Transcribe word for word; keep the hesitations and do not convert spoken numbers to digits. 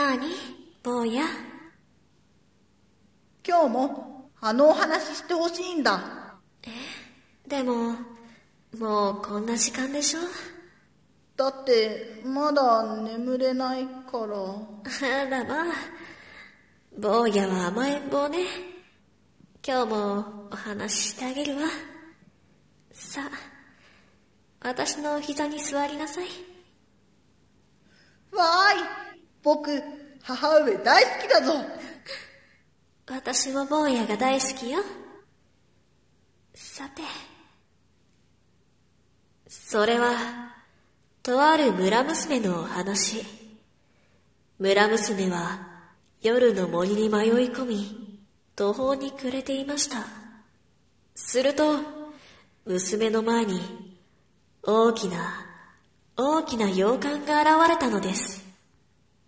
なに、坊や。 今日もあのお話してほしいんだ。 え、でも、もうこんな時間でしょ。 だってまだ眠れないから。 あらまあ、坊やは甘えん坊ね。今日もお話ししてあげるわ。さあ、私の膝に座りなさい。 わーい、僕母上大好きだぞ。 私も坊やが大好きよ。さて、それはとある村娘のお話。村娘は夜の森に迷い込み、途方に暮れていました。すると娘の前に大きな大きな洋館が現れたのです。